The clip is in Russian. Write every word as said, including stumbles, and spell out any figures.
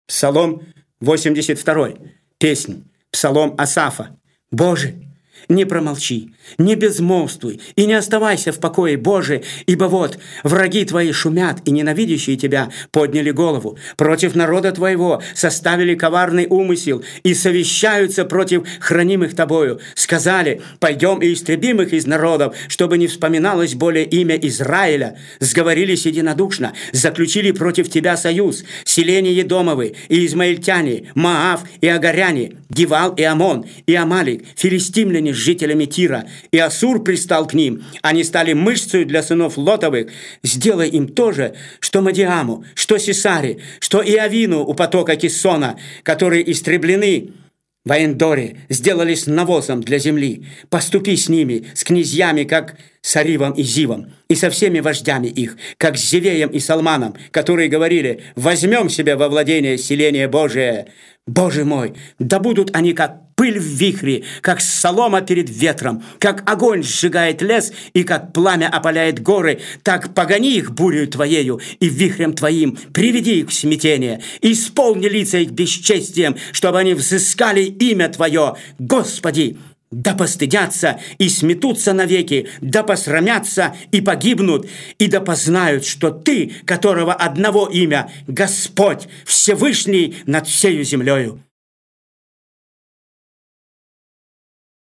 Псалом восемьдесят два. Песнь. Псалом Асафа. «Боже, не промолчи, не безмолвствуй и не оставайся в покое, Боже, ибо вот враги твои шумят, и ненавидящие тебя подняли голову. Против народа твоего составили коварный умысел и совещаются против хранимых тобою. Сказали: пойдем и истребим их из народов, чтобы не вспоминалось более имя Израиля. Сговорились единодушно, заключили против тебя союз. Селения Едомовы и измаильтяне, Моав и Агаряне, Гивал и Амон и Амалик, филистимляне с жителями Тира, и Ассур пристал к ним. Они стали мышцей для сынов Лотовых. Сделай им то же, что Мадиаму, что Сисаре, что Иовину у потока Киссона, которые истреблены в Эндоре, сделались навозом для земли. Поступи с ними, с князьями, как с Аривом и Зивом, и со всеми вождями их, как с Зевеем и Салманом, которые говорили: возьмем себе во владение селение Божие. Боже мой, да будут они как пыль в вихре, как солома перед ветром, как огонь сжигает лес и как пламя опаляет горы, так погони их бурью твоею и вихрем твоим, приведи их в смятение, исполни лица их бесчестием, чтобы они взыскали имя Твое, Господи. Да постыдятся и сметутся навеки, да посрамятся и погибнут, и да познают, что Ты, которого одного имя, Господь, Всевышний над всею землею.